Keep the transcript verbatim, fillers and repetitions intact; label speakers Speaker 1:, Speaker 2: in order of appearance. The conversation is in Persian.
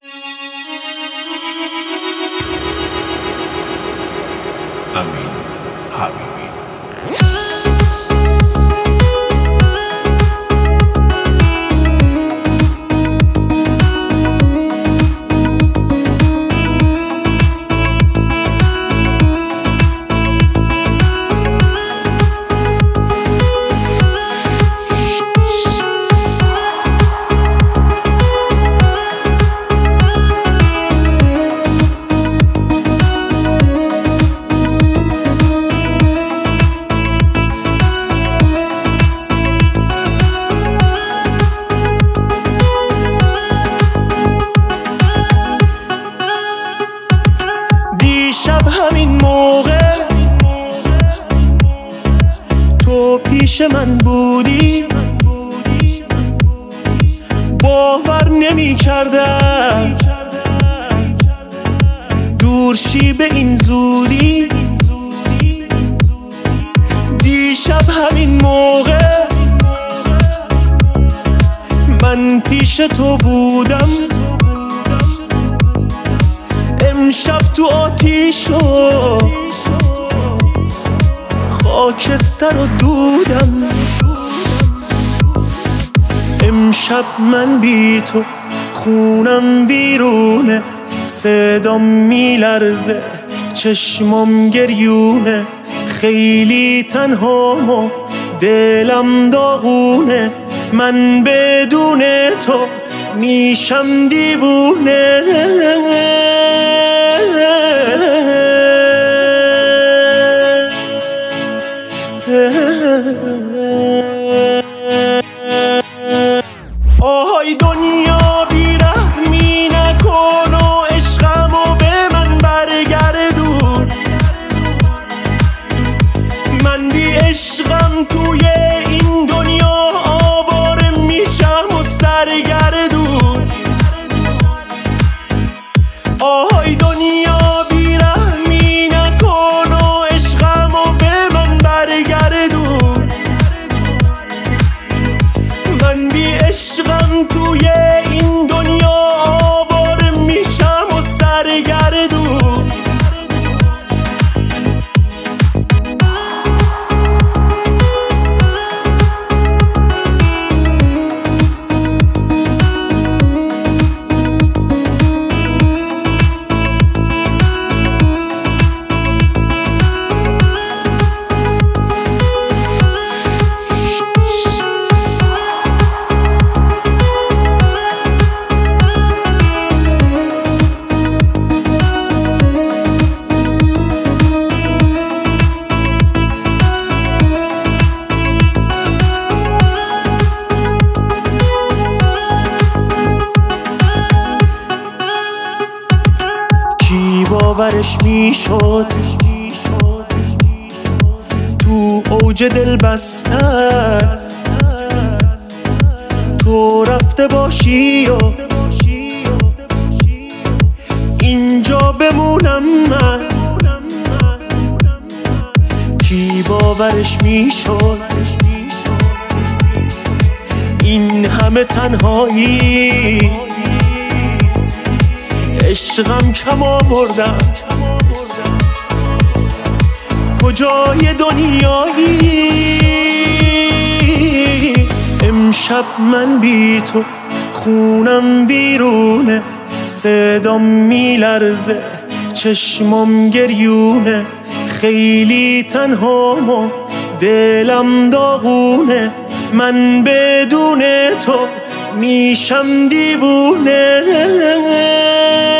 Speaker 1: امین حبیبی.
Speaker 2: شب همین موقع تو پیش من بودی، باور نمی کردم دور شی به این زودی. دیشب همین موقع من پیش تو بودم، امشب تو آتیش و خاکستر و دودم. امشب من بی تو خونم بیرونه، صدام میلرزه چشمام گریونه، خیلی تنهام و دلم داغونه، من بدون تو میشم دیوونه. آهای دنیا بیرحمی نکن و عشقمو به من برگردون، من بی عشقم توی این دنیا آواره میشم و سرگردون. آهای دنیا بیرحمی نکن و عشقمو به من برگردون، من بی عشقم توی این دنیا آواره میشم و سرگردون. کی باورش میشد تو اوج دل بستن تو رفته باشی و اینجا بمونم من. کی باورش میشد این همه تنهایی، عشقم کم آوردم کجای دنیایی. امشب من بی تو خونم بیرونه، صدام میلرزه چشمام گریونه، خیلی تنهام و دلم داغونه، من بدون تو میشم دیوونه.